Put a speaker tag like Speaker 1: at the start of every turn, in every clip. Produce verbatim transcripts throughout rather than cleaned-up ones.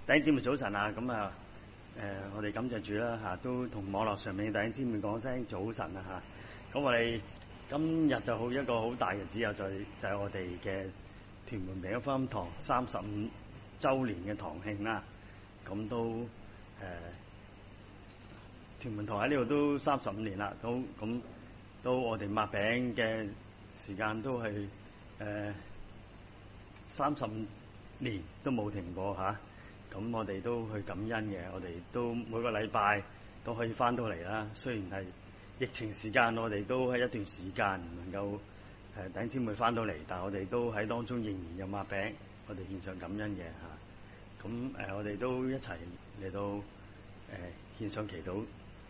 Speaker 1: 弟兄姊妹早晨啊！咁啊，誒、呃，我哋感謝主啦嚇，都同網絡上面嘅弟兄姊妹講聲早晨啊嚇。咁我哋今日就好一個好大日子，又就就係我哋嘅屯門平安福音堂三十五週年嘅堂慶啦。咁都誒、呃，屯門堂喺呢度都三十五年啦。都咁都我哋擘餅嘅時間都係誒三十五年都冇停過嚇。咁我哋都去感恩嘅，我哋都每個禮拜都可以翻到嚟啦。雖然係疫情時間，我哋都喺一段時間唔能夠誒弟兄姊妹翻到嚟，但係我哋都喺當中仍然有擘餅，我哋獻上感恩嘅嚇。咁誒、呃，我哋都一齊嚟到誒、呃、獻上祈禱。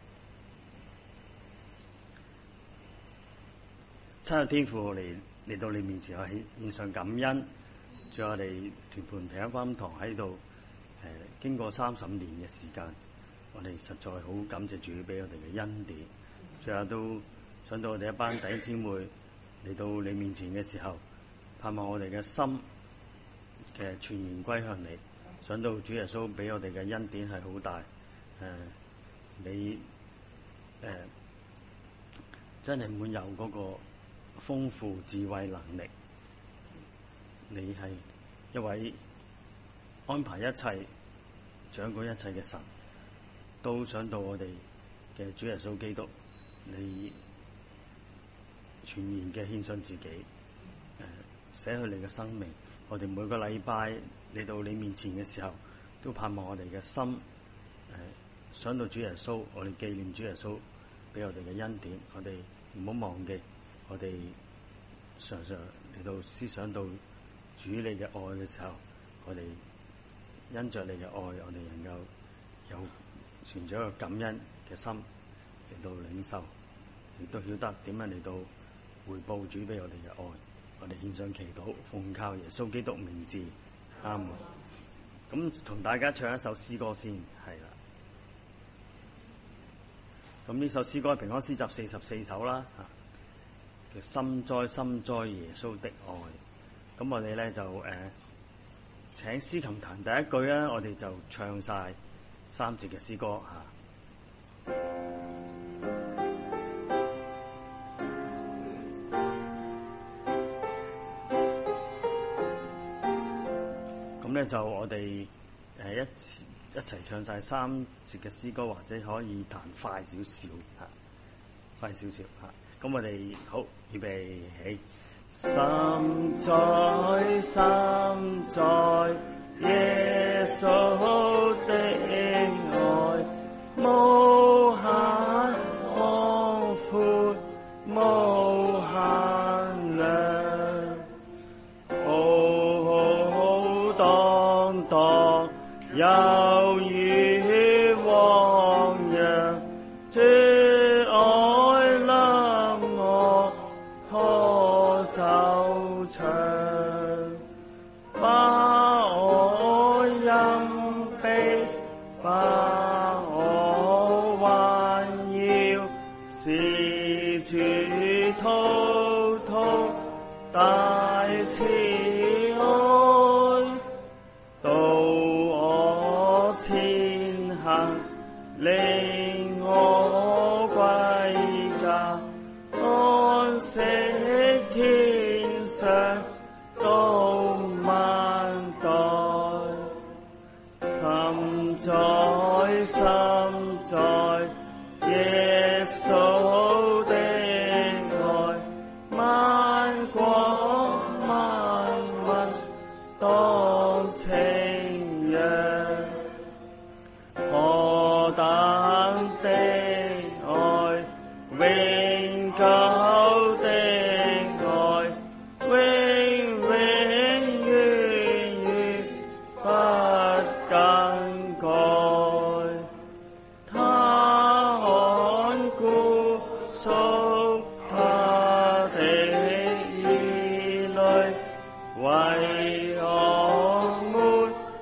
Speaker 1: 親愛天父嚟嚟到你面前，我獻獻上感恩。仲有我哋屯門平安福音堂喺度。誒，經過三十年嘅時間，我哋實在好感謝主俾我哋嘅恩典。最後都想到我哋一班弟兄姊妹嚟到你面前嘅時候，盼望我哋嘅心嘅全然歸向你。想到主耶穌俾我哋嘅恩典係好大。誒、呃，你誒、呃、真係滿有嗰個豐富智慧能力。你係一位安排一切、掌管一切嘅神，都想到我哋嘅主耶穌基督，你全然嘅獻上自己，誒捨去你嘅生命。我哋每個禮拜嚟到你面前嘅時候，都盼望我哋嘅心誒、呃、想到主耶穌，我哋紀念主耶穌俾我哋嘅恩典。我哋唔好忘記，我哋常常嚟到思想到主你嘅愛嘅時候，我哋因着你嘅愛，我哋能夠有存咗一個感恩嘅心嚟到領受，亦都曉得點樣嚟到回報主俾我哋嘅愛。我哋獻上祈禱，奉靠耶穌基督名字，阿門。咁同大家唱一首詩歌先，係啦。咁呢首詩歌係平安詩集四十四首啦，叫深哉深哉耶穌的愛。咁我哋咧就誒。呃請司琴彈第一句啊，我哋就唱晒三節嘅詩歌嚇。咁咧就我哋誒一一齊唱晒三節嘅詩歌，或者可以彈快少少嚇，快少少嚇。咁我哋好預備起。深哉深哉耶穌的愛，無限廣闊，無限量，浩浩蕩蕩，猶如汪洋，主愛臨我可走長，把我蔭庇，把我環繞，是主滔滔大慈愛，導我前行，令我歸家，安息天上到萬代。深哉深哉耶穌的愛，萬國萬民當稱揚，何等的愛，永久的愛，永永遠遠不更改。他看顧屬他的兒女，為我們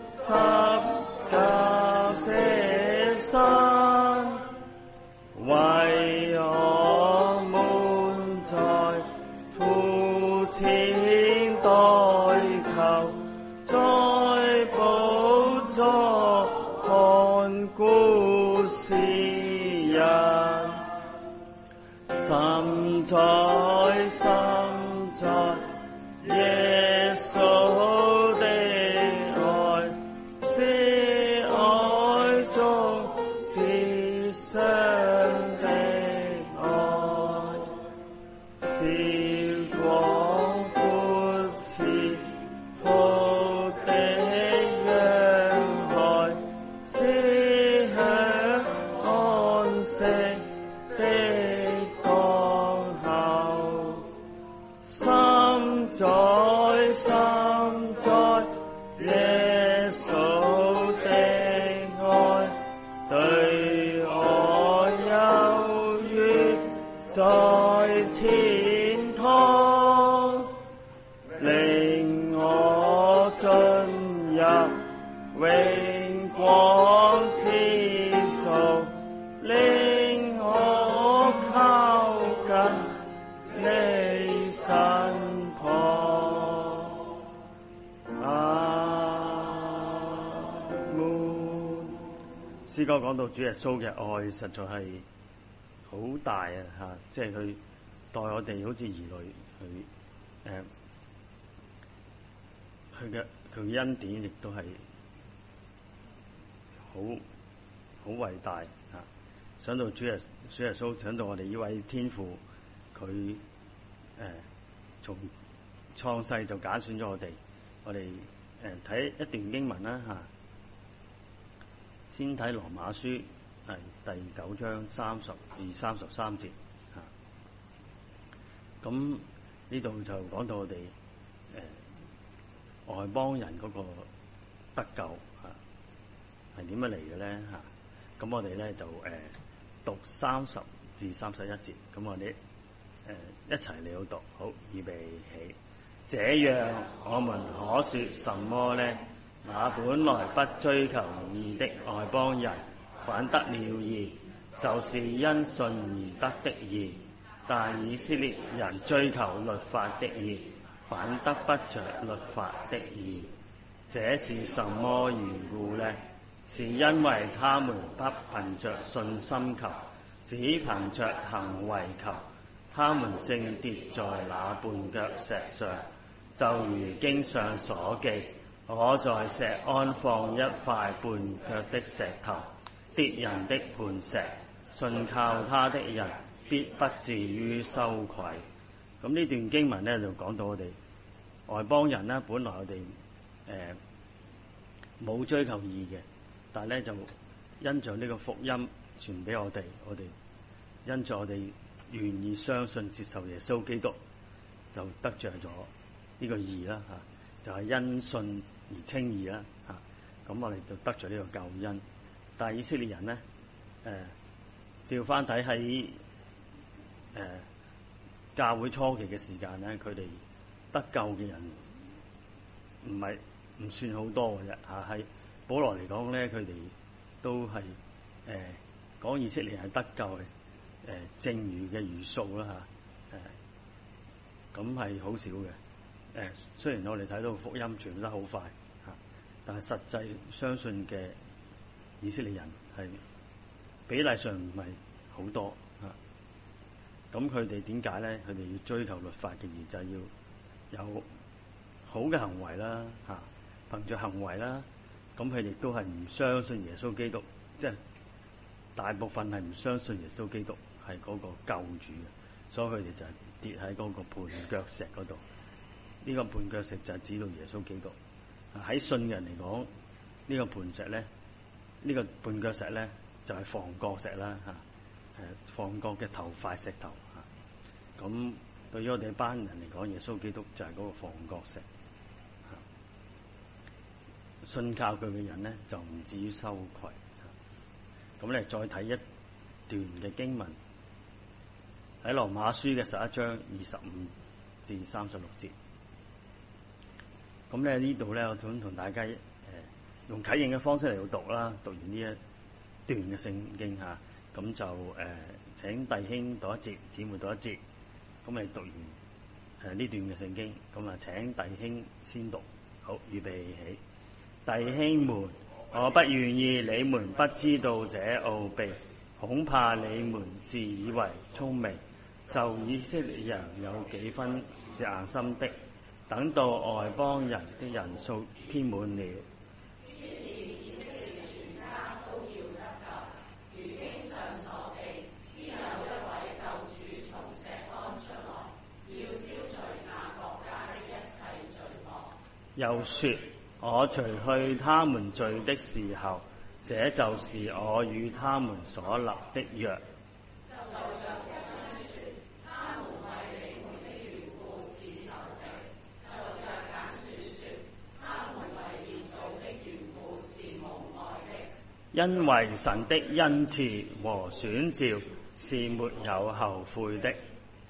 Speaker 1: 耶穌的愛對我有緣，在天堂令我進入榮光之中，令我靠近你身旁。阿門。詩歌講到主耶穌嘅愛實在係好大啊！嚇，即係佢待我哋好似兒女，佢誒佢嘅佢嘅恩典亦都係好好偉大嚇。想到主耶主耶穌，想到我哋呢位天父，佢誒、呃、從創世就揀選咗我哋，我哋誒睇一段經文啦嚇。先睇羅馬書係第九章三十至三十三節嚇。咁呢度就講到我哋誒、呃、外邦人嗰個得救嚇係點樣嚟嘅咧嚇？咁我哋咧就誒、呃、讀三十至三十一節，咁我哋誒、呃、一齊嚟到讀。好，預備起。這樣我們可說什麼呢？那本來不追求義的外邦人，反得了義，就是因信而得的義。但以色列人追求律法的義，反得不着律法的義。這是什麼緣故呢？是因為他們不憑着信心求，只憑着行為求。他們正跌在那絆腳石上，就如經上所記：我在錫安放一塊絆腳的石頭，跌人的磐石，信靠他的人必不至於羞愧。咁呢段經文咧就講到我哋外邦人咧，本來我哋誒冇追求義嘅，但係咧就因着呢個福音傳俾我哋，我哋因着我哋願意相信接受耶穌基督，就得着咗呢個義啦嚇，就係、是、因信而稱義啦嚇。咁我哋就得着呢個救恩。但係以色列人咧誒、呃，照翻睇喺誒教會初期嘅時間咧，佢哋得救嘅人唔係唔算好多嘅啫嚇。喺保羅嚟講咧，佢哋都係誒講以色列係得救嘅誒、呃，正如嘅餘數啦嚇誒，咁係好少嘅。誒、呃，雖然我哋睇到福音傳得好快嚇、啊，但係實際相信嘅以色列人係比例上唔係好多嚇。咁佢哋點解咧？佢哋要追求律法嘅義，就係、是、要有好嘅行為啦嚇、啊，憑著行為啦。咁佢哋都係唔相信耶穌基督，即係大部分係唔相信耶穌基督係嗰個救主嘅，所以佢哋就係跌喺嗰個絆腳石嗰度。呢、這個絆腳石就係指到耶穌基督。喺信人嚟講，呢、這個磐石咧，呢、這個絆腳石咧就係房角石啦嚇，誒房角嘅頭塊石頭嚇。咁對於我哋一班人嚟講，耶穌基督就係嗰個房角石。信靠佢嘅人咧，就唔至於羞愧。咁咧，再睇一段嘅經文喺羅馬書嘅十一章二十五至三十六節。咁咧呢度咧，我想同大家誒、呃、用啟應嘅方式嚟到讀啦。讀完呢一段嘅聖經嚇，咁就誒、呃、請弟兄讀一節，姊妹讀一節。咁你讀完誒呢、呃、段嘅聖經，咁啊請弟兄先讀。好，預備起。弟兄們，我不願意你們不知道這奧秘，恐怕你們自以為聰明，就以色列人有幾分是硬心的，等到外邦人的人數添滿了，於是以色列全家都要得救。如經上所記，必有一位救主從錫安出來，要消除那國家的一切罪惡。又說，我除去他們罪的時候，這就是我與他們所立的約。就像福音說，他們為你們的緣故是仇敵；就像簡書說，他們為要造的緣因為神的恩賜和選召是沒有後悔的。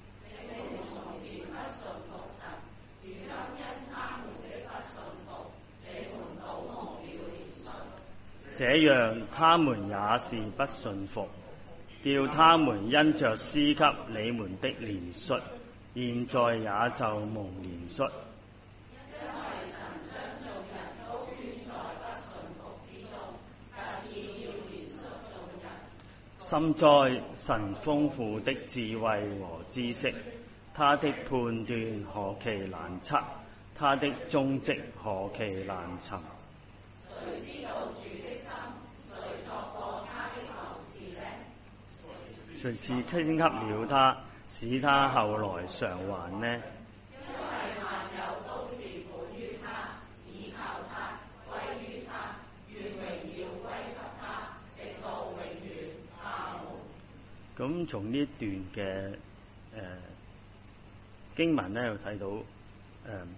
Speaker 1: 這樣他們也是不信服，叫他們因着施給你們的憐恤，現在也就蒙憐恤。因為神將眾人都圈在不信服之中，特意要憐恤眾人。深哉神豐富的智慧和知識，他的判斷何其難測，他的蹤跡何其難尋。誰知道主的心？誰作過他的謀士呢？誰是傾給了他，使他後來償還呢？因為萬有都是本於他，倚靠他，歸於他，願榮耀歸給他，直到永遠。阿門。咁從呢一段嘅誒、呃、經文咧，又睇到誒、呃、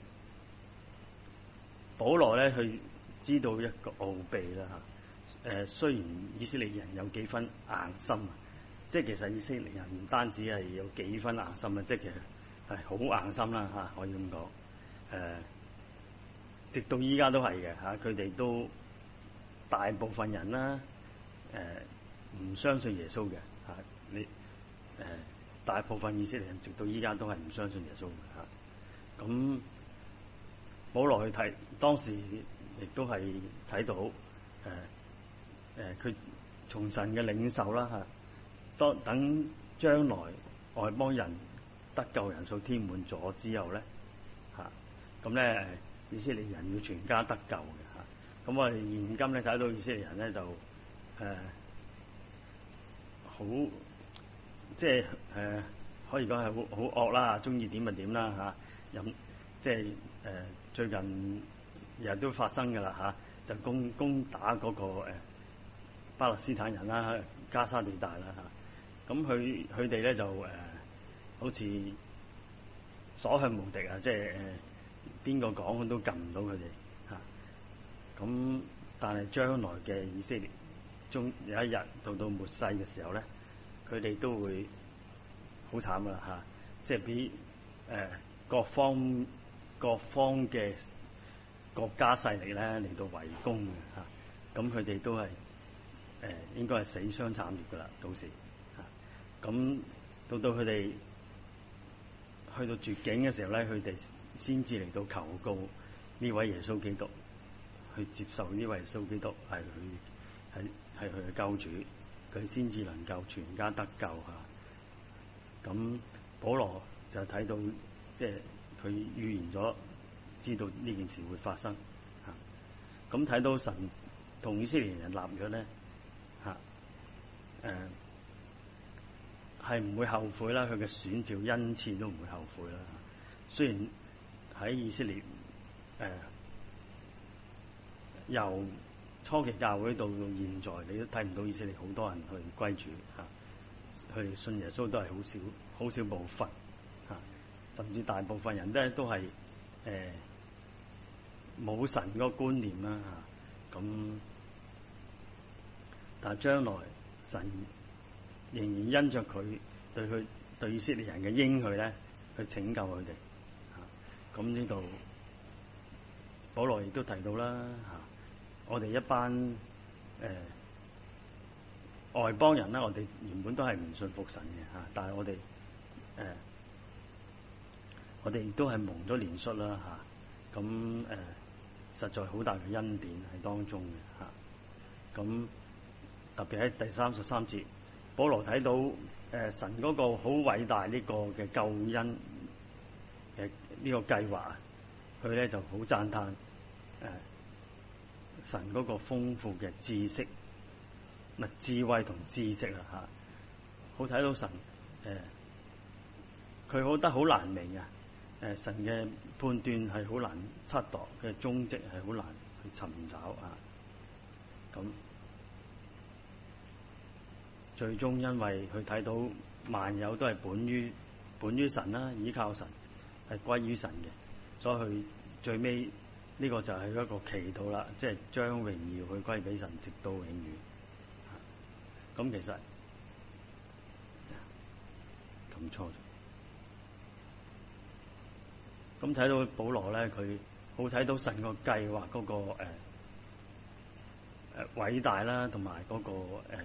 Speaker 1: 保羅咧去知道一個奧秘啦嚇。誒、呃、雖然以色列人有幾分硬心啊，即係其實以色列人唔單止係有幾分硬心啊，即係其實係好硬心啦嚇，可以咁講。誒、呃，直到依家都係嘅嚇，佢哋都大部分人啦，誒、呃、唔相信耶穌嘅嚇。你誒、呃、大部分以色列人直到依家都係唔相信耶穌嘅嚇。咁保羅去睇當時亦都係睇到誒。呃誒佢從神嘅領受啦嚇，當等將來外邦人得救人數添滿咗之後咧嚇，咁咧以色列人要全家得救嘅嚇。咁我哋現今咧睇到以色列人咧就誒好，即係誒可以講係好好惡啦，中意點就點啦嚇，飲即係誒最近日日都發生㗎啦嚇，就攻攻打嗰個誒巴勒斯坦人啦，加沙地帶啦嚇，咁佢佢哋咧就誒、呃、好似所向無敵啊！即係誒邊個講都撳唔到佢哋嚇。咁、啊、但係將來嘅以色列終有一日到到末世嘅時候咧，佢哋都會好慘噶啦嚇，即係俾誒各方各方嘅國家勢力咧嚟到圍攻嘅嚇，咁佢哋都係。誒、呃、應該係死傷慘烈㗎啦，到時嚇。咁、啊、到到佢哋去到絕境嘅時候咧，佢哋先至嚟到求告呢位耶穌基督，去接受呢位耶穌基督係佢係係佢嘅救主，佢先至能夠全家得救嚇。咁、啊、保羅就睇到即係佢預言咗，知道呢件事會發生嚇。咁、啊、睇到神同以色列人立約咧。嚇，誒係唔會後悔啦，佢嘅選召恩賜都唔會後悔啦。雖然喺以色列誒、呃、由初期教會到到現在，你都睇唔到以色列好多人去歸主嚇，佢、啊、哋信耶穌都係好少好少部分嚇、啊，甚至大部分人都都係誒冇神嗰個觀念啦嚇，咁、啊。但係將來神仍然因着佢對佢對以色列人嘅應許咧，去拯救佢哋嚇。咁呢度保羅亦都提到啦嚇、啊，我哋一班誒、呃、外邦人啦，我哋原本都係唔信服神嘅嚇、啊，但係我哋誒、呃、我哋亦都係蒙咗憐恤啦嚇。咁、啊、誒、呃、實在好大嘅恩典喺當中嘅嚇。咁、啊特別喺第三十三節，保羅睇到誒、呃、神嗰個好偉大呢個嘅救恩嘅呢個計劃，佢咧就好讚嘆誒神嗰個豐富嘅知識，唔係智慧同知識啊嚇，好睇到神誒，佢、呃、好得好難明啊！誒、呃、神嘅判斷係好難測度嘅蹤跡係好難去尋找啊！咁。最終因為佢睇到萬有都係本於本於神啦，倚靠神係歸於神嘅，所以佢最尾呢個就係一個祈禱啦，即係將榮耀去歸俾神，直到永遠。 咁其實咁錯咗。咁睇到保羅咧，佢好睇到神個計劃嗰個誒誒、呃、偉大啦，同埋嗰個誒嗰、呃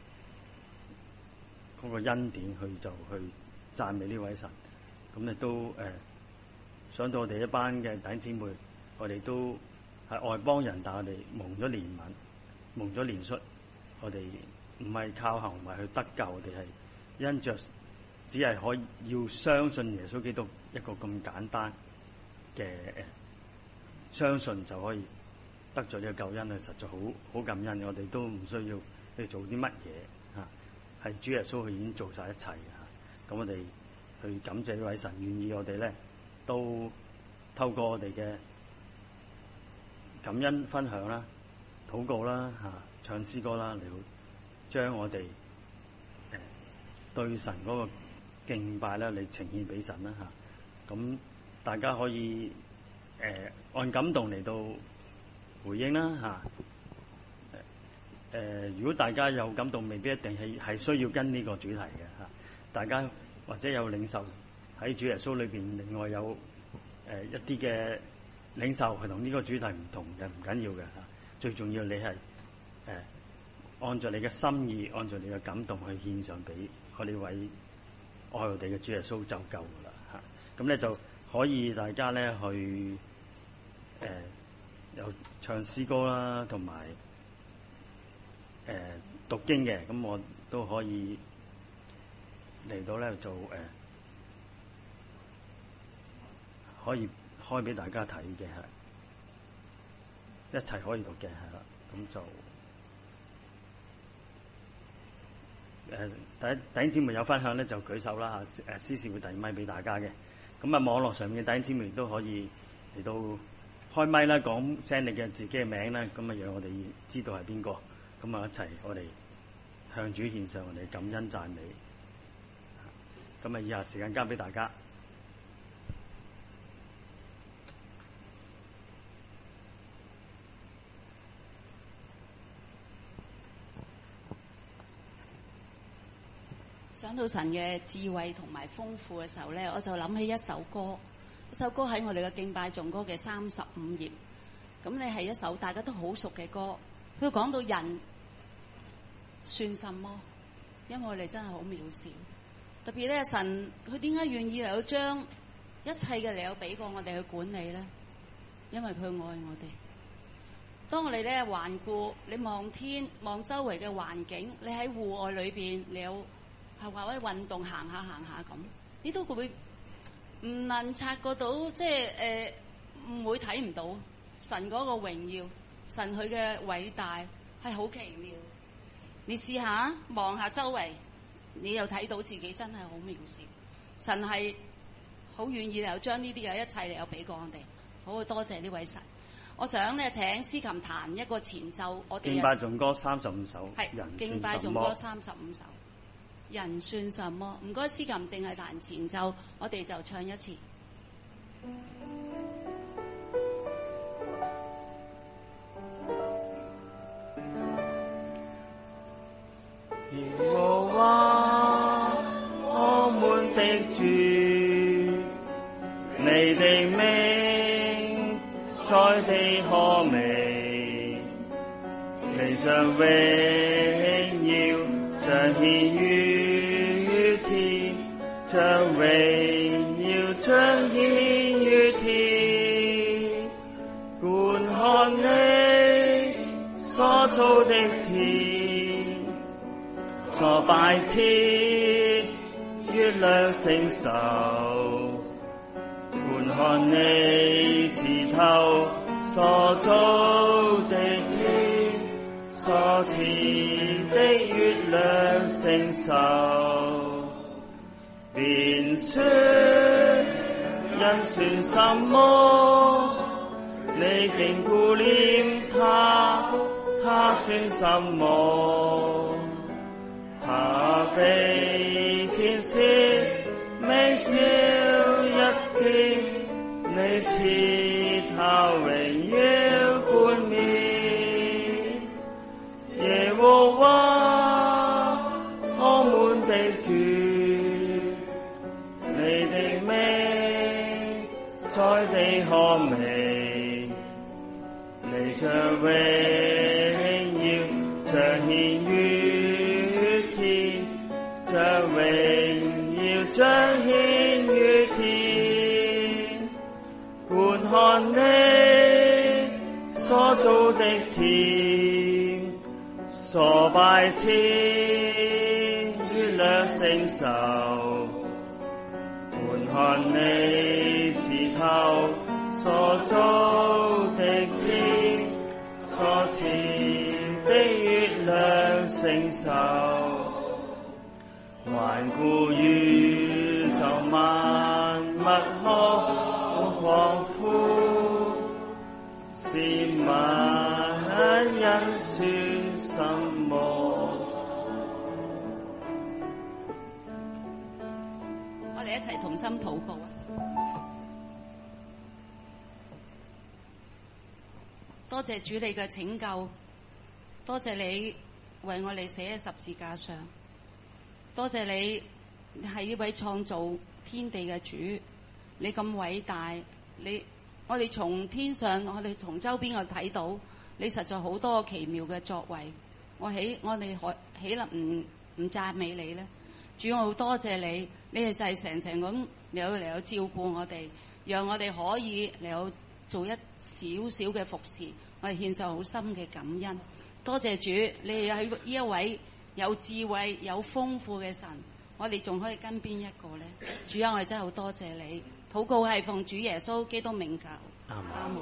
Speaker 1: 那個恩典，去就去讚美呢位神。咁亦都誒、呃、想到我哋一班嘅弟兄姊妹，我哋都係外邦人，但係我哋蒙咗憐憫，蒙咗憐恤，我哋唔係靠行為去得救，我哋係因着只係可以要相信耶穌基督一個咁簡單嘅誒、呃，相信就可以得咗呢個救恩，係實在好好感恩。我哋都唔需要去做啲乜嘢嚇，係主耶穌佢已經做晒一切嚇。咁我哋去感謝呢位神，願意我哋咧都透過我哋嘅感恩分享啦、禱告啦嚇、唱詩歌啦，嚟到將我哋誒、呃、對神嗰個敬拜咧嚟呈獻俾神啦嚇。咁大家可以誒、呃、按感動嚟到回應啦嚇。誒、呃，如果大家有感動，未必一定係係需要跟呢個主題嘅嚇。大家或者有領受喺主耶穌裏邊，另外有誒、呃、一啲嘅領受係同呢個主題唔同嘅，唔緊要嘅嚇。最重要你係誒、呃、按照你嘅心意，按照你嘅感動去獻上俾我呢位愛我哋嘅主耶穌就夠㗎啦嚇。咁咧就可以大家咧去誒、呃、有唱詩歌啦，同埋誒讀經嘅，咁我都可以嚟到咧就誒、呃、可以開俾大家睇嘅，係一齊可以讀嘅，係啦。咁就誒第一弟兄姊妹有分享咧就舉手啦嚇，誒司事會遞咪俾大家嘅。咁啊網絡上面嘅弟兄姊妹都可以嚟到開咪啦，講聲你嘅自己嘅名啦，咁啊讓我哋知道係邊個。咁啊一齊我哋向主獻上我哋感恩讚美。咁啊以下時間交俾大家。
Speaker 2: 想到神嘅智慧同埋豐富嘅時候咧，我就諗起一首歌，一首歌喺我哋嘅敬拜頌歌嘅三十五頁。咁你係一首大家都好熟嘅歌，佢講到人算什麼？因為我哋真係好渺小。特別咧，神佢點解願意嚟到將一切嘅嚟到俾過我哋去管理咧？因為佢愛我哋。當我哋咧環顧，你望天望周圍嘅環境，你喺戶外裏邊，你有係話可以運動行下行下咁，你都會唔能察覺到，即係誒唔會睇唔到神嗰個榮耀，神佢嘅偉大係好奇妙。你試下望下周圍，你又睇到自己真係好渺小。神係好願意又將呢啲嘅一切嚟又俾過我哋，好多謝呢位神。我想咧請司琴彈一個前奏，我哋敬
Speaker 1: 拜頌歌三十五首，
Speaker 2: 係敬拜頌歌三十五首。人算什麼？唔該，司琴淨係彈前奏，我哋就唱一次。
Speaker 1: 耶和華，我們的主，你的名在地可美，你將榮耀彰顯於天，將榮耀彰顯於天，觀看你所造的天，所擺設月亮星宿，觀看你指頭所造的天，所賜的月亮星宿，便說人算什麼？你竟顧念他，他算什麼？他比天使微小一點，你賜他榮耀冠冕。耶和華， 的天，所拜天，月亮星宿，觀看你指頭所造的天，所賜的月亮星宿，環顧宇宙萬物可廣闊，試問人算什麼？
Speaker 2: 我哋一齊同心禱告啊！多謝主你嘅拯救，多謝你為我哋死喺十字架上，多謝你係呢位創造天地嘅主，你咁偉大，你我哋從天上，我哋從周邊去睇到，你實在好多奇妙嘅作為。我起我哋可起立唔唔讚美你咧？主，我好多謝你，你係就係成成咁嚟到嚟到照顧我哋，讓我哋可以嚟到做一少少嘅服侍，我哋獻上好深嘅感恩。多謝主，你係呢一位有智慧、有豐富嘅神，我哋仲可以跟邊一個咧？主啊，我哋真係好多謝你。禱告係奉主耶穌基督名求，阿門。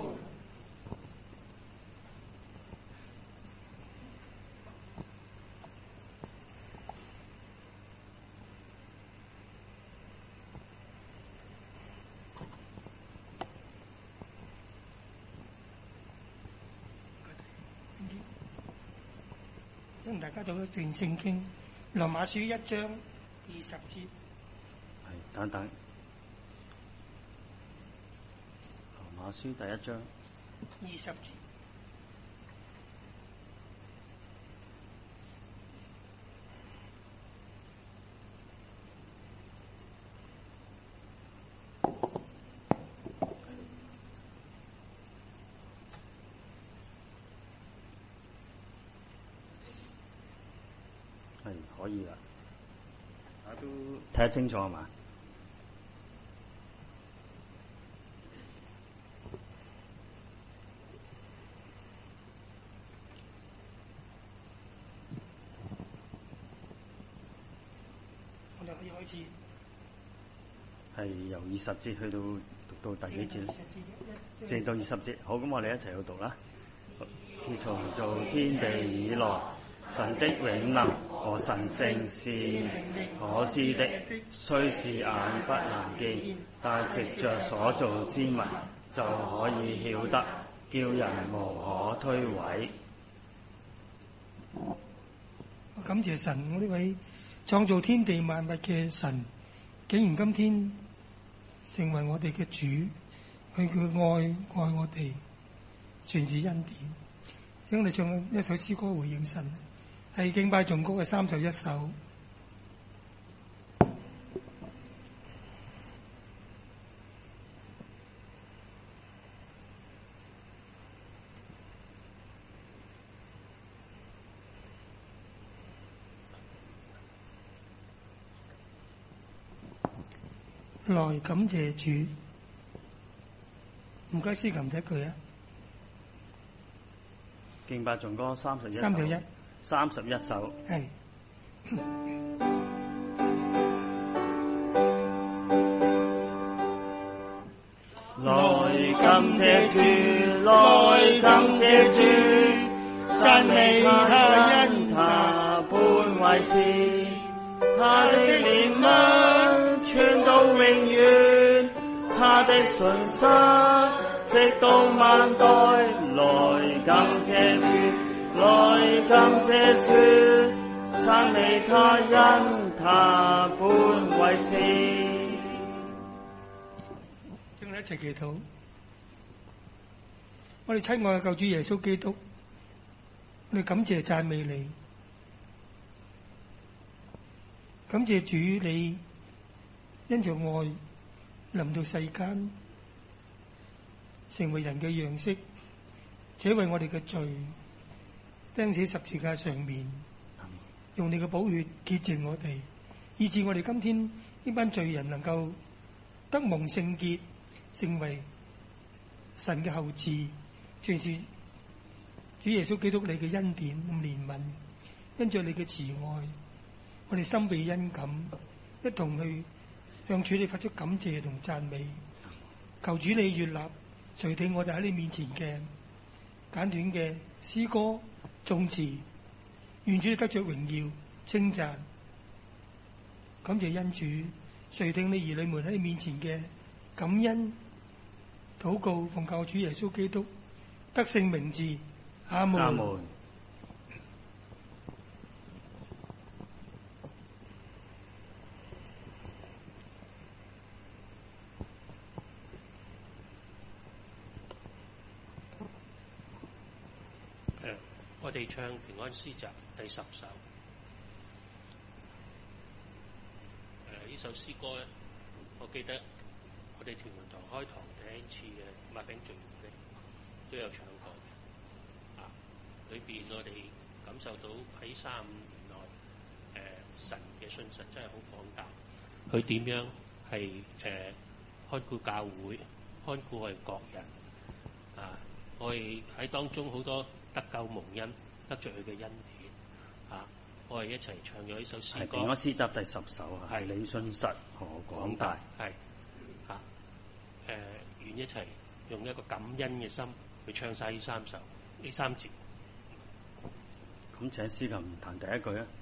Speaker 3: 請大家讀一段聖經，羅馬書一章二十節。
Speaker 1: 係，等等。羅馬書第一章
Speaker 3: 二十節。
Speaker 1: 係可以啦，大家都睇得清楚係嘛？
Speaker 3: 我哋可以開始。
Speaker 1: 係由二十節去到讀到第幾節咧？直到二十節。好，咁我哋一齊去讀啦。自從造天地以來，神的永能和神性是可知的，雖是眼不能見，但藉着所造之物就可以曉得，叫人無可推諉。
Speaker 3: 我感謝神，我呢位創造天地萬物嘅神，竟然今天成為我哋嘅主，佢嘅愛愛我哋，全是恩典。請我哋唱一首詩歌回應神，係敬拜頌歌嘅三十一首。來感謝主，唔該司琴第一句啊。
Speaker 1: 敬拜頌歌三十一首，
Speaker 3: 三十一，
Speaker 1: 三十一首。
Speaker 3: 係。
Speaker 1: 來感謝主，來感謝主，讚美他，因他本為善，他的憐憫傳到永遠，他的信實直到萬代。來感謝主，來感謝主，讚美他，因他本為善。
Speaker 3: 請我哋一齊祈禱。我哋親愛嘅救主耶穌基督，我哋感謝讚美你，感謝主你因着愛臨到世間，成為人嘅樣式，且為我哋嘅罪釘死十字架上面，用你嘅寶血潔淨我哋，以致我哋今天呢班罪人能夠得蒙聖潔，成為神嘅後嗣，全是主耶穌基督你嘅恩典同憐憫，因着你嘅慈愛，我哋心被恩感，一同去向主你發出感謝同讚美。求主你悅納垂聽我哋喺你面前嘅簡短嘅詩歌頌詞，願主你得着榮耀稱讚。感謝恩主垂聽你兒女們喺你面前嘅感恩禱告，奉靠主耶穌基督得勝名字，阿門。
Speaker 1: 阿門。
Speaker 4: 誒，我哋唱平安詩集第十首。誒，呢首詩歌咧，我記得我哋屯門堂開堂第一次嘅擘餅聚會咧，都有唱過。啊，裏邊我哋感受到喺三五年內，誒、呃、神嘅信實真係好廣大。佢點樣係誒、呃、看顧教會，看顧我哋各人。啊，我哋喺當中好多得救蒙恩，得著佢嘅恩典。啊，我哋一齊唱咗呢首詩歌。
Speaker 1: 係平安詩集第十首啊，係你信實何廣大。
Speaker 4: 係嚇誒，願一齊用一個感恩嘅心去唱晒呢三首呢三節。
Speaker 1: 咁請司琴彈第一句啊。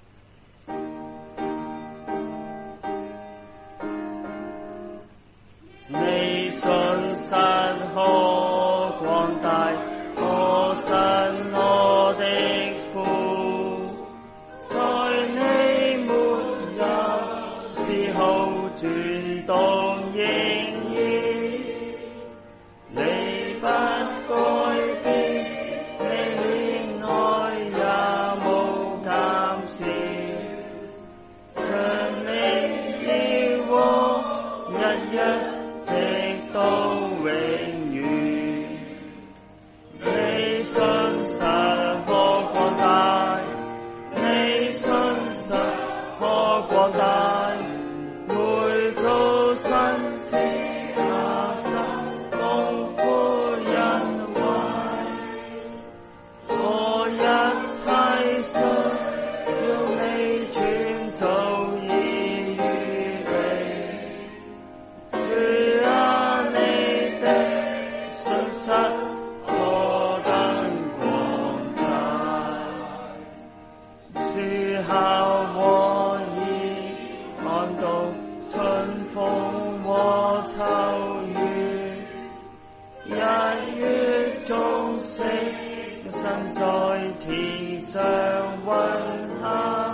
Speaker 1: 你信實何廣大，我神我的父，在你沒有絲毫轉動仍然，你不改變，你憐愛也無減少，像你的和日日直到永遠，你信實何廣大，你信實何廣大，每早晨之下生豐富恩惠，我一切信要你全早已預備，主啊，你的信實何等廣大，樹下和葉看到春風和秋雨，日月中息，神在天上雲下，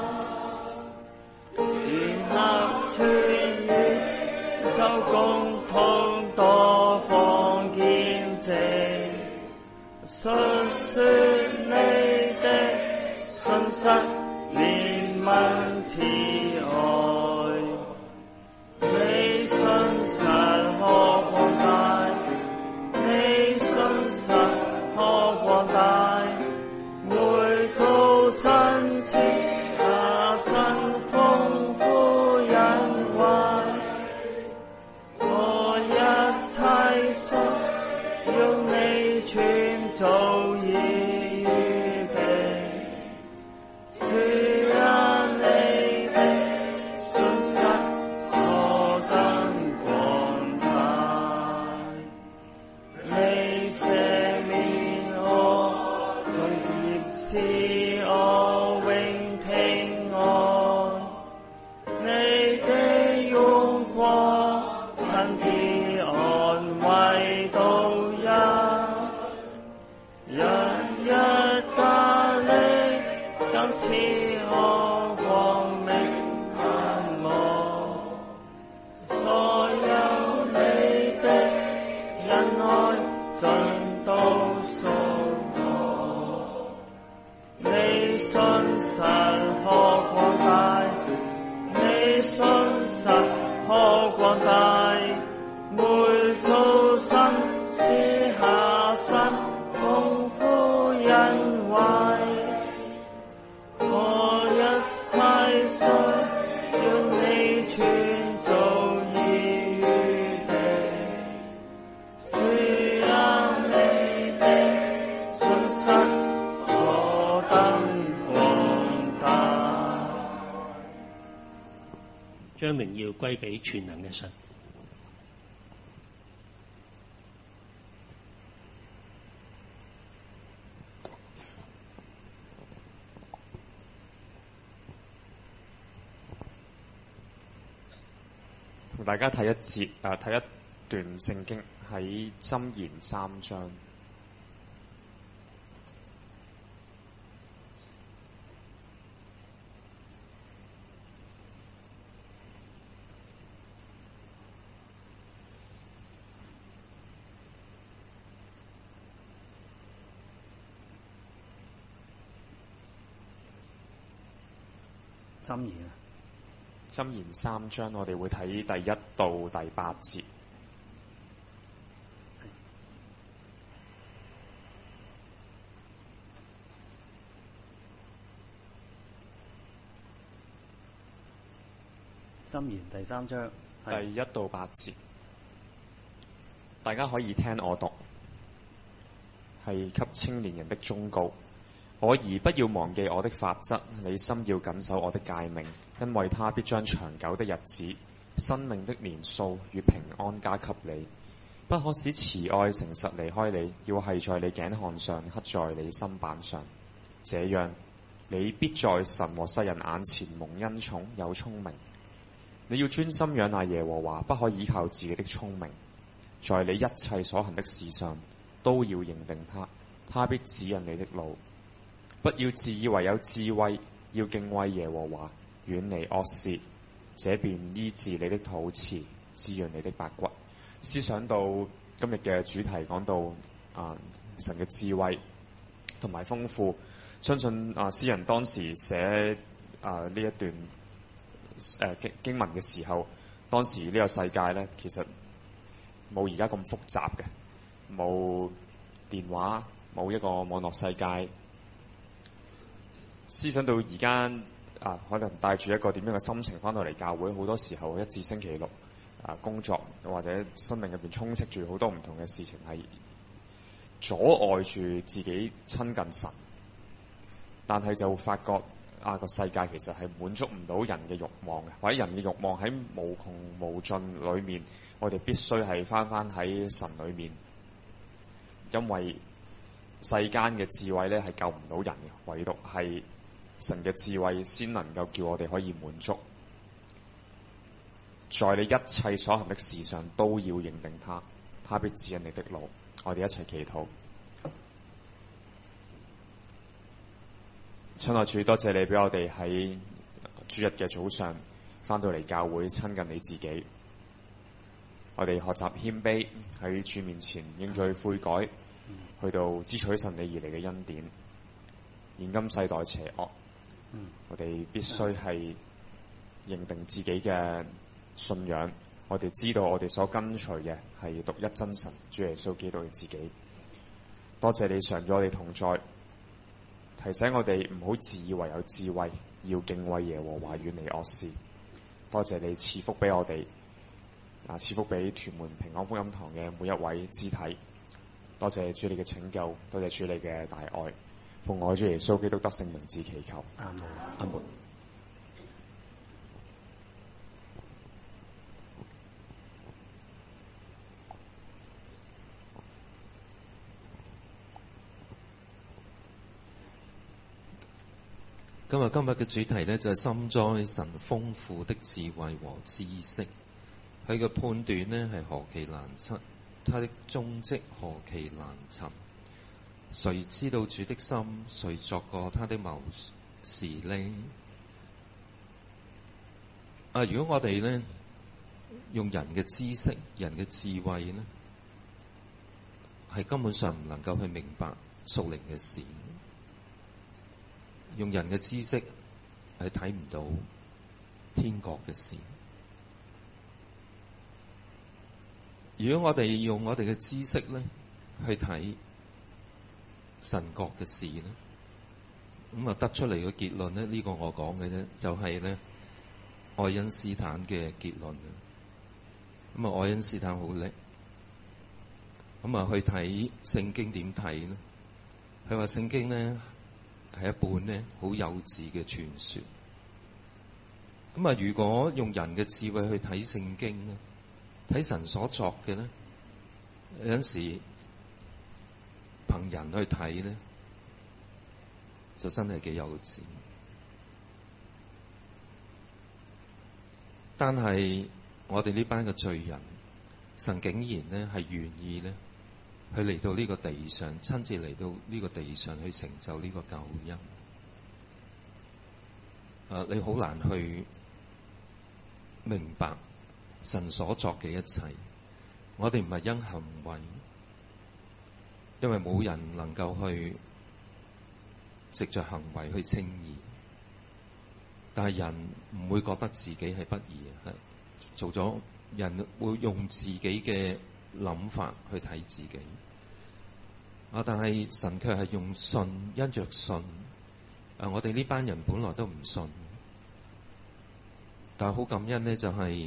Speaker 1: 聯合全宇宙共同多方見證，述說你的信實憐憫慈愛，你信實何廣大，你信實何廣大，每早晨之下生豐富恩惠，我一切信用你全早已預備，主啊，你的信實何等廣大，你赦免我，從劫賜我永平安，你的榮光親自安慰到日，日日加力更賜我光明盼望，所有你的恩愛盡都屬我，你信實何廣大，你信實何廣大，每早晨之下生豐富恩惠，我一切信要你全早已預備，主啊，你的信實
Speaker 4: 將榮耀歸俾全能嘅神。
Speaker 5: 同大家睇一節啊，睇一段聖經喺箴言三章。
Speaker 1: 箴言啊，
Speaker 5: 箴言三章，我哋會睇第一到第八節。
Speaker 1: 箴言第三章
Speaker 5: 第一到八節，大家可以聽我讀，係給青年人的忠告。我兒不要忘記我的法則，你心要謹守我的誡命，因為他必將長久的日子、生命的年數與平安加給你。不可使慈愛誠實離開你，要繫在你頸項上，刻在你心板上。這樣，你必在神和世人眼前蒙恩寵，有聰明。你要專心仰賴耶和華，不可依靠自己的聰明。在你一切所行的事上，都要認定他，他必指引你的路。不要自以為有智慧，要敬畏耶和華，遠離惡事，這便醫治你的肚臍，滋潤你的百骨。思想到今日嘅主題，講到啊神嘅智慧同埋豐富，相信啊詩人當時寫啊呢一段誒、啊、經經文嘅時候，當時呢個世界咧其實冇而家咁複雜嘅，冇電話，冇一個網絡世界。思想到而家啊，可能帶住一個點樣嘅心情翻到嚟教會，好多時候一至星期六啊工作或者生命入邊充斥住好多唔同嘅事情，係阻礙住自己親近神。但係就發覺啊個世界其實係滿足唔到人嘅慾望嘅，或者人嘅慾望喺無窮無盡裏面，我哋必須係翻翻喺神裏面，因為世間嘅智慧咧係救唔到人嘅，唯獨係神嘅智慧先能夠叫我哋可以滿足。在你一切所行的事上都要認定他，他必指引你的路。我哋一齊祈禱。親愛主，多謝你俾我哋喺主日嘅早上翻到嚟教會親近你自己。我哋學習謙卑，喺主面前認罪悔改，去到支取神你而嚟嘅恩典。現今世代邪惡，嗯、我哋必須係認定自己嘅信仰。我哋知道我哋所跟隨嘅係獨一真神主耶穌基督嘅自己。多謝你常與我哋同在，提醒我哋唔好自以為有智慧，要敬畏耶和華，遠離惡事。多謝你賜福俾我哋，啊賜福俾屯門平安福音堂嘅每一位肢體。多謝主你嘅拯救，多謝主你嘅大愛，奉我主耶穌基督得勝名字祈求。阿門。阿門。
Speaker 6: 今日今日嘅主題呢，就係深哉神豐富的智慧和知識，佢嘅判斷呢，係何其難測，他的蹤跡何其難尋。誰知道主的心？誰作過他的謀士呢？啊！如果我哋呢，用人嘅知識、人嘅智慧呢，係根本上唔能夠去明白屬靈嘅事。用人嘅知識係睇唔到天國嘅事。如果我哋用我哋嘅知識咧去睇神國嘅事咧，咁啊得出嚟嘅結論咧，呢個我講嘅咧就係咧愛因斯坦嘅結論。咁啊愛因斯坦好叻，咁啊去睇聖經點睇咧？佢話聖經咧係一本咧好幼稚嘅傳說， 咁啊，如果用人嘅智慧去睇聖經咧，睇神所作嘅咧，有陣時憑人去睇咧，就真係幾幼稚。但係我哋呢班嘅罪人，神竟然咧係願意咧，去嚟到呢個地上，親自嚟到呢個地上去成就呢個救恩。啊，你好難去明白神所作嘅一切。我哋唔係因行為，因為冇人能夠去藉着行為去稱義。但係人唔會覺得自己係不義，係做咗人會用自己嘅諗法去睇自己。啊！但係神卻係用信，因着信。啊！我哋呢班人本來都唔信，但係好感恩呢，就係、是、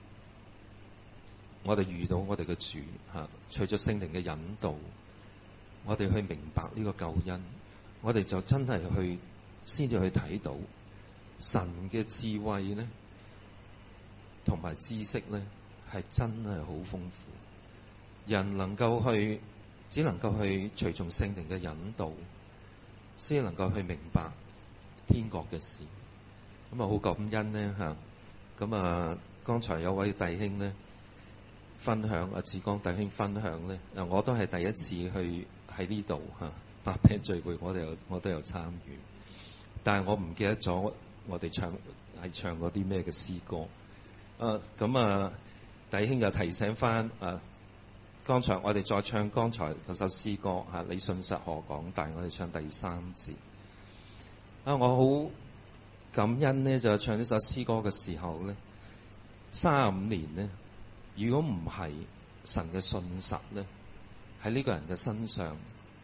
Speaker 6: 我哋遇到我哋嘅主嚇，隨着聖靈嘅引導，我哋去明白呢個救恩，我哋就真係去先至去睇到。神嘅智慧咧，同埋知識咧，係真係好豐富。人能夠去，只能夠去隨從聖靈嘅引導，先能夠去明白天國嘅事。咁啊，好感恩咧嚇。咁啊，剛才有位弟兄咧分享，阿志剛弟兄分享咧，啊，我都係第一次去喺呢度嚇百餅聚會，我哋有我都有參與，但係我唔記得咗。我哋唱係唱嗰啲咩嘅詩歌？啊，咁啊，弟兄又提醒翻啊，剛才我哋再唱剛才嗰首詩歌嚇、啊，你信實何廣大？我哋唱第三節。啊，我好感恩呢，就唱呢首詩歌嘅時候咧，三十五年呢，如果唔係神嘅信實咧，喺呢個人嘅身上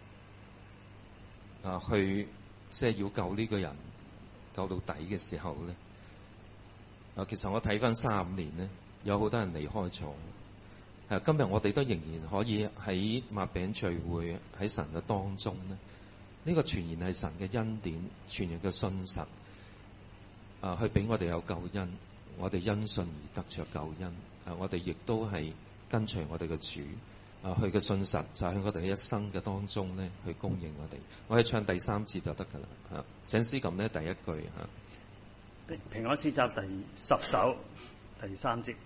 Speaker 6: 啊，去即係要救呢個人。救到底嘅時候咧，啊，其實我睇翻三十五年咧，有好多人離開咗。誒，今日我哋都仍然可以喺擘餅聚會喺神嘅當中咧，呢、這個全然係神嘅恩典，全然嘅信實。啊，去俾我哋有救恩，我哋因信而得着救恩。啊，我哋亦都係跟隨我哋嘅主。啊，佢嘅信實就喺我哋一生嘅當中咧，去供應我哋。我哋唱第三節就得噶啦。嚇，請詩琴咧第一句嚇。
Speaker 1: 平平安詩集第十首第三節。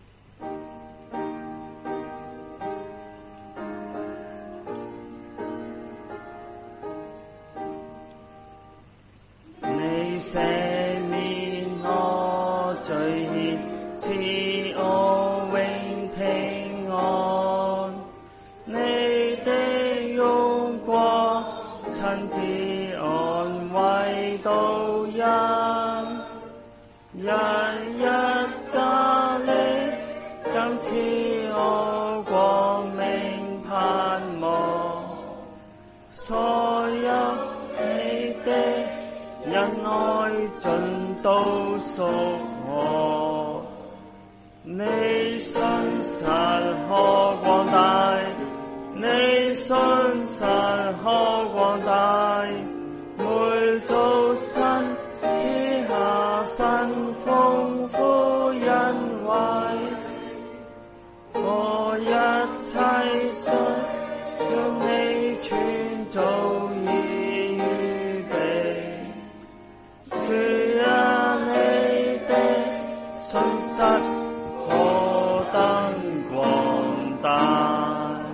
Speaker 1: 你赦免我罪孽，賜我永平安。你的用過親自安慰導人，日日加力更賜我光明盼望，所有你的恩愛盡都屬我。你信實何廣大，你信實何廣大，每早晨賜下神豐富恩惠，我一切信用你全早已預備，主啊，你的信實何等廣大。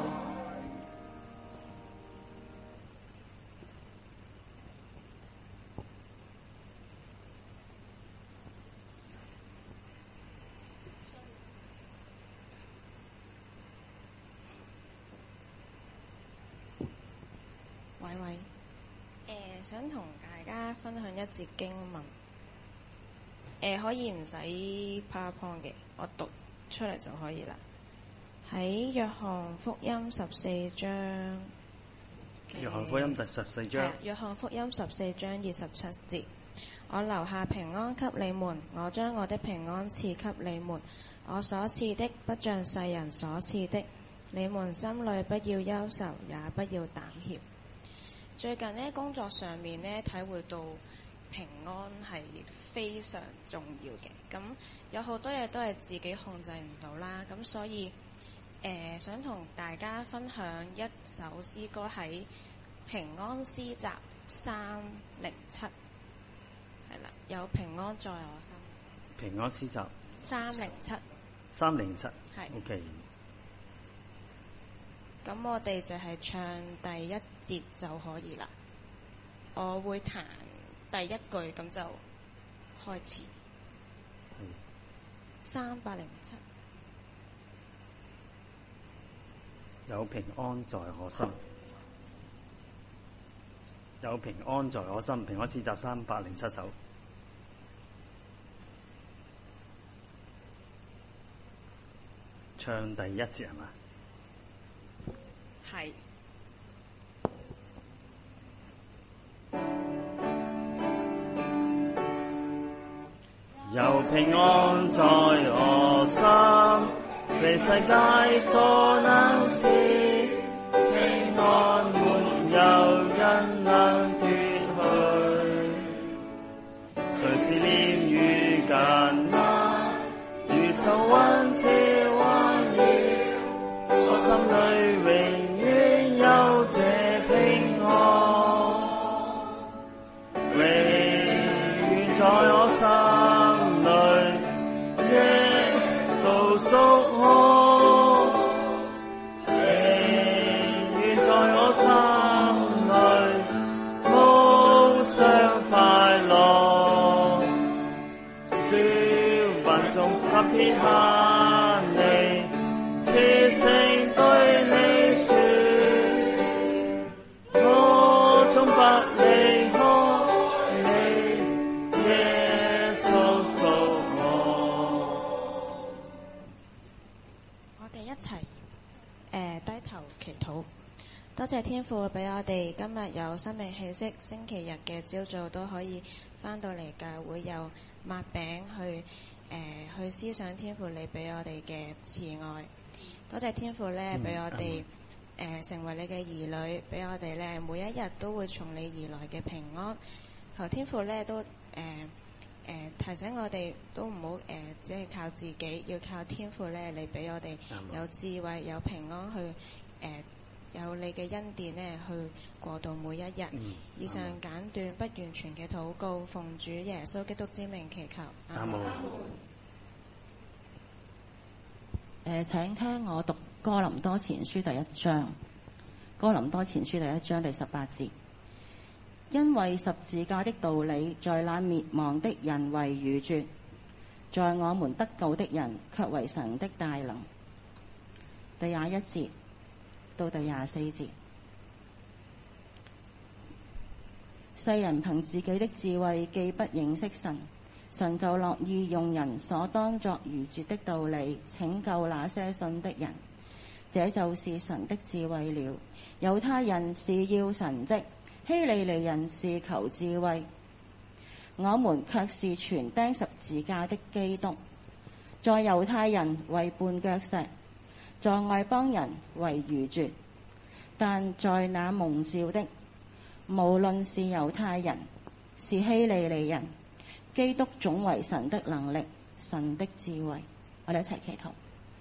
Speaker 7: 喂喂，誒、呃，想同大家分享一節經文，誒、呃，可以唔使 PowerPoint 嘅，我讀出嚟就可以啦。喺約翰福音十四章，
Speaker 1: 約翰福音第十四章，
Speaker 7: 約翰福音十四章二十七節，我留下平安給你們，我將我的平安賜給你們，我所賜的不像世人所賜的，你們心裏不要憂愁，也不要膽怯。最近呢，工作上面呢，體會到平安係非常重要嘅。咁有好多嘢都係自己控制唔到啦，咁所以誒、呃、想同大家分享一首詩歌喺平安詩集三零七，係啦，有平安在我心。
Speaker 1: 平安詩集
Speaker 7: 三零七。
Speaker 1: 三零七。
Speaker 7: 係。
Speaker 1: OK。
Speaker 7: 咁我哋就係唱第一節就可以啦。我會彈第一句，咁就開始。三百零七。
Speaker 1: 有平安在我心，有平安在我心。平安詩集三百零七首。唱第一節係嘛？
Speaker 7: 係。
Speaker 1: 有平安在我心，非世界所能賜，平安沒有人能奪去。隨時念與艱難，如受溫這環繞，我心裏永遠有這平安，永遠在我心。耶穌屬我，永遠在我心裏，無上快樂。主雲中特別下你，此聲對你說，我終不離開你，耶穌屬
Speaker 7: 一齊誒、呃、低頭祈禱，多謝天父俾我哋今日有生命氣息，星期日嘅朝早都可以返到嚟教會，有擘餅去誒、呃、去思想天父你俾我哋嘅慈愛。多謝天父咧俾我哋誒、呃、成為你嘅兒女，俾我哋咧每一日都會從你而來嘅平安。求天父咧都誒。呃誒、呃、提醒我哋都唔好誒，只係靠自己，要靠天父咧嚟俾我哋有智慧、有平安去誒、呃，有你嘅恩典咧去過渡每一日。嗯、以上簡短不完全嘅禱告，奉主耶穌基督之名祈求。阿門。
Speaker 8: 誒，請聽我讀哥林多前書第一章。哥林多前書第一章第十八節。因為十字架的道理，在那滅亡的人為愚拙，在我們得救的人卻為神的大能。第廿一節到第廿四節，世人憑自己的智慧既不認識神，神就樂意用人所當作愚拙的道理拯救那些信的人。這就是神的智慧了。猶太人是要神蹟，希利尼人是求智慧，我們卻是傳釘十字架的基督，在猶太人為絆腳石，在外邦人為愚拙，但在那蒙召的，無論是猶太人是希利尼人，基督總為神的能力，神的智慧。我哋一齊祈禱。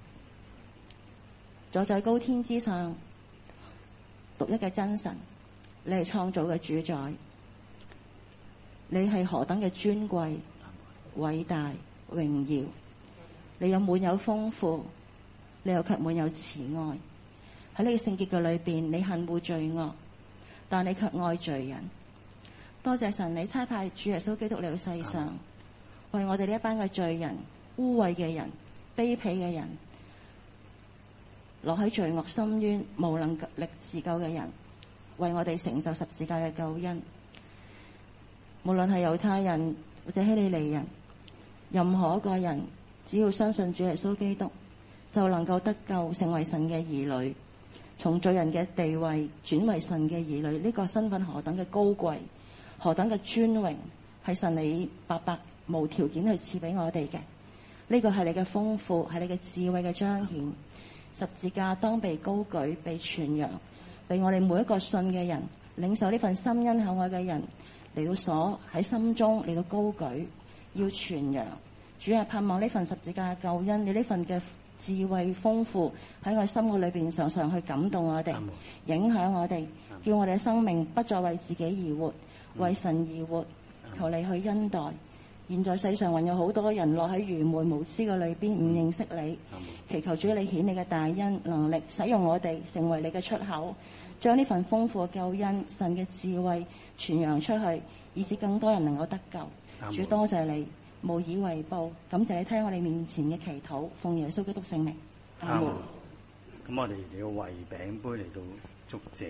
Speaker 8: 坐在高天之上，獨一嘅真神，你係創造嘅主宰，你係何等嘅尊貴、偉大、榮耀，你有滿有豐富，你又卻滿有慈愛。喺你嘅聖潔嘅裏邊，你恨惡罪惡，但你卻愛罪人。多謝神，你差派主耶穌基督嚟到世上，為我哋呢一班嘅罪人、污穢嘅人、卑鄙嘅人，落喺罪惡深淵、無能力自救嘅人，為我哋成就十字架嘅救恩。無論係猶太人或者希利尼人，任何一個人只要相信主耶穌基督，就能夠得救，成為神嘅兒女，從罪人嘅地位轉為神嘅兒女。呢個身份何等嘅高貴，何等嘅尊榮，係神你白白無條件去賜俾我哋嘅。呢個係你嘅豐富，係你嘅智慧嘅彰顯。十字架當被高舉，被傳揚，俾我哋每一個信嘅人，領受呢份深恩厚愛嘅人， 嚟到鎖喺心中，嚟到高舉，要傳揚。主啊，盼望呢份十字架嘅救恩，你呢份嘅智慧豐富喺我心嘅裏邊，常常去感動我哋，影響我哋，叫我哋嘅生命不再為自己而活，為神而活。求你去恩待。現在世上還有好多人落喺愚昧無知嘅裏邊，唔認識你。祈求主你顯你嘅大恩能力，使用我哋成為你嘅出口，將呢份豐富嘅救恩、神嘅智慧傳揚出去，以致更多人能夠得救。主多謝你，無以為報，感謝你聽我哋面前嘅祈禱，奉耶穌基督聖名。阿門。
Speaker 1: 咁我哋要為餅杯嚟到祝謝。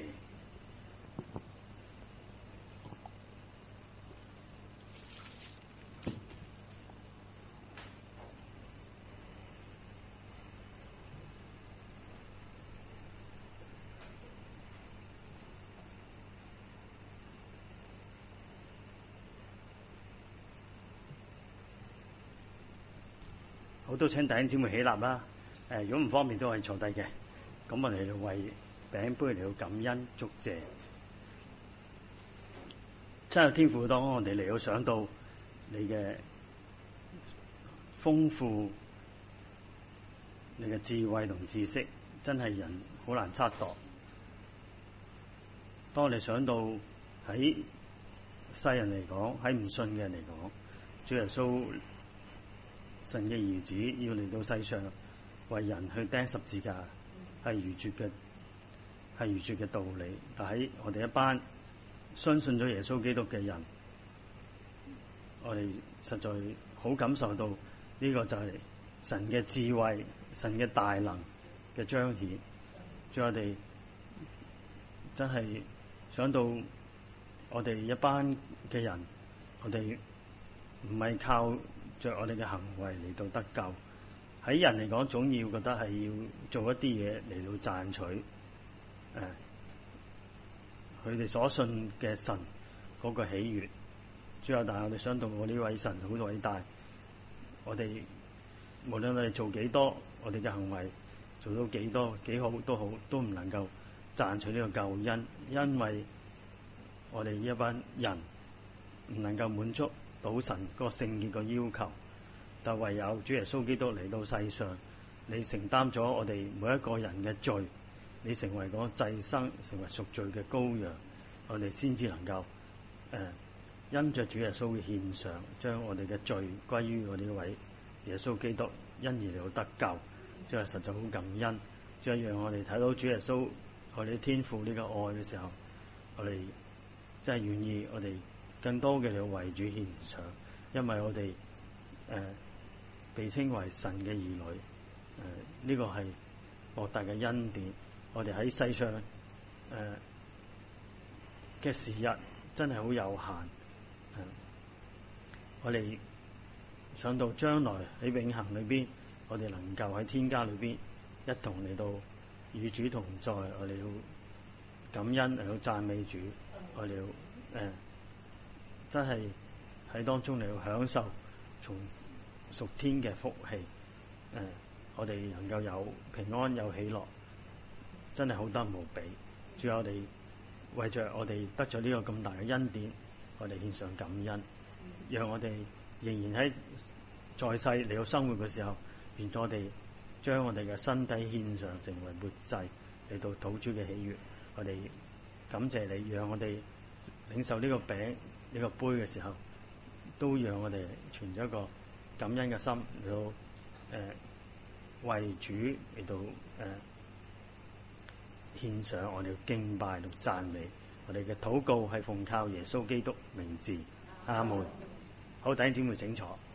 Speaker 1: 好，都請弟兄姊妹起立啦。誒，如果唔方便都可以坐低嘅。咁我哋就為餅杯嚟到感恩祝謝。真係天父，當我哋嚟到想到你嘅豐富、你嘅智慧同知識，真係人好難測度。當我哋想到喺世人嚟講，喺唔信嘅人嚟講，主耶穌神嘅兒子要嚟到世上為人去釘十字架，係愚拙嘅，係愚拙嘅道理。但喺我哋一班相信咗耶穌基督嘅人，我哋實在好感受到呢個就係神嘅智慧、神嘅大能嘅彰顯。叫我哋真係想到我哋一班嘅人，我哋唔係靠着我哋嘅行為嚟到得救。喺人嚟講，總要覺得係要做一啲嘢嚟到賺取誒佢哋所信嘅神嗰個喜悅。最後，但係我哋想到我呢位神好偉大，我哋無論我哋做幾多，我哋嘅行為做到幾多幾好都好，都唔能夠賺取呢個救恩，因為我哋呢一班人唔能夠滿足到神個聖潔個要求。但唯有主耶穌基督嚟到世上，你承擔咗我哋每一個人嘅罪，你成為嗰個祭牲，成為贖罪嘅羔羊，我哋先至能夠誒、呃、因着主耶穌嘅獻上，將我哋嘅罪歸於我哋呢位耶穌基督，因而嚟到得救。即係實在好感恩，即係讓我哋睇到主耶穌我哋天父呢個愛嘅時候，我哋真係願意我哋更多嘅嚟為主獻上，因為我哋誒、呃被稱為神嘅兒女，誒、呃、呢、這個係莫大嘅恩典。我哋喺世上誒嘅、呃、時日真係好有限，呃、我哋想到將來喺永恆裏邊，我哋能夠喺天家裏邊一同嚟到與主同在，我哋要感恩嚟到讚美主，我哋要誒、呃、真係喺當中嚟到享受從屬天嘅福氣，誒、呃，我哋能夠有平安有喜樂，真係好得無比。主要我哋為着我哋得咗呢個咁大嘅恩典，我哋獻上感恩，讓我哋仍然喺在，在世嚟到生活嘅時候，願我哋將我哋嘅身體獻上，成為活祭嚟到討主嘅喜悅。我哋感謝你，讓我哋領受呢個餅呢、呢個杯嘅時候，都讓我哋存咗一個感恩嘅心嚟到誒、呃、為主嚟到誒、呃、獻上我哋嘅敬拜同讚美，我哋嘅禱告係奉靠耶穌基督名字，阿門。好，弟兄姊妹請坐。